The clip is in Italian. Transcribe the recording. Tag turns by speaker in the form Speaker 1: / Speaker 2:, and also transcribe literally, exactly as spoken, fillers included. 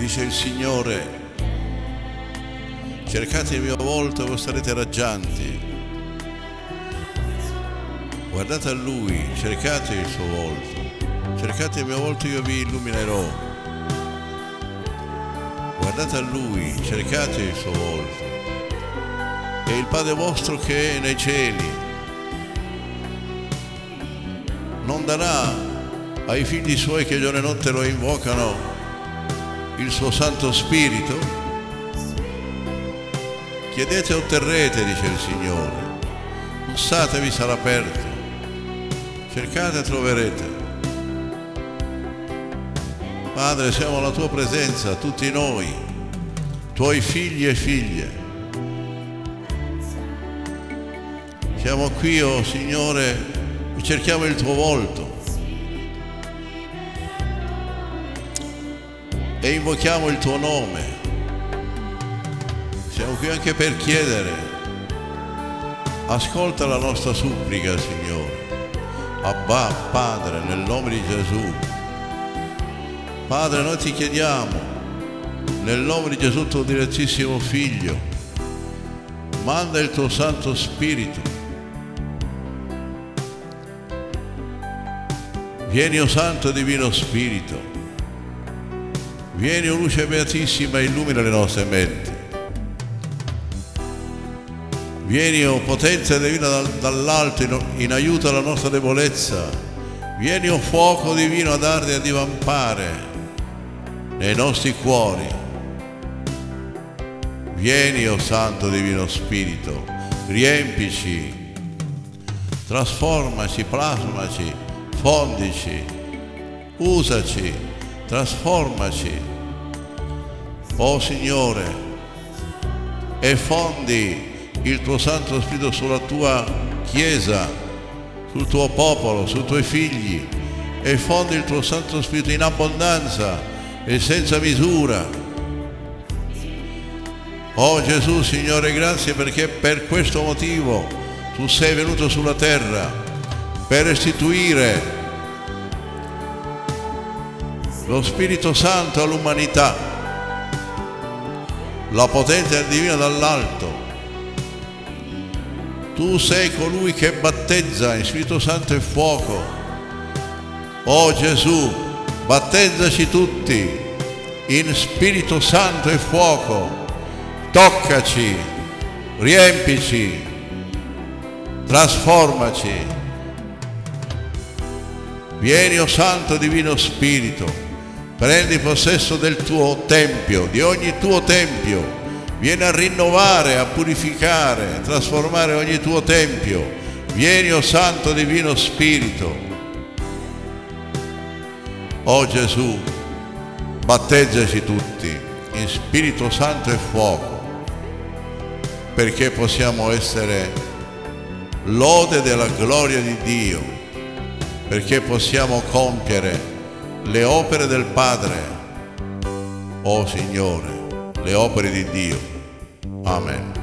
Speaker 1: dice il Signore: cercate il mio volto e voi sarete raggianti. Guardate a Lui, cercate il suo volto, cercate il mio volto e io vi illuminerò. Guardate a Lui, cercate il suo volto. E il Padre vostro che è nei cieli non darà ai figli suoi che giorno e notte lo invocano il suo Santo Spirito? Chiedete e otterrete, dice il Signore. Bussate, vi sarà aperto. Cercate e troverete. Padre, siamo alla tua presenza, tutti noi, tuoi figli e figlie. Siamo qui, oh Signore, e cerchiamo il tuo volto e invochiamo il tuo nome. Siamo qui anche per chiedere: ascolta la nostra supplica, Signore. Abba, Padre, nel nome di Gesù. Padre, noi ti chiediamo, nel nome di Gesù, tuo dilettissimo Figlio, manda il tuo Santo Spirito. Vieni, o Santo Divino Spirito, vieni, o luce beatissima, illumina le nostre menti. Vieni, o potenza divina dall'alto, in, in aiuto alla nostra debolezza. Vieni, o fuoco divino ad ardere e a divampare nei nostri cuori. Vieni, o Santo Divino Spirito, riempici, trasformaci, plasmaci, fondici, usaci, trasformaci, o Signore, e fondi il tuo Santo Spirito sulla tua Chiesa, sul tuo popolo, sui tuoi figli, e fondi il tuo Santo Spirito in abbondanza e senza misura. Oh Gesù, Signore, grazie perché per questo motivo tu sei venuto sulla terra, per restituire lo Spirito Santo all'umanità, la potenza divina dall'alto. Tu sei colui che battezza in Spirito Santo e fuoco. Oh Gesù, battezzaci tutti in Spirito Santo e fuoco. Toccaci, riempici, trasformaci. Vieni, o Santo Divino Spirito, prendi possesso del tuo tempio, di ogni tuo tempio. Vieni a rinnovare, a purificare, a trasformare ogni tuo tempio. Vieni, o Santo Divino Spirito. O Gesù, battezzaci tutti in Spirito Santo e fuoco, perché possiamo essere lode della gloria di Dio, perché possiamo compiere le opere del Padre, o Signore, le opere di Dio. Amen.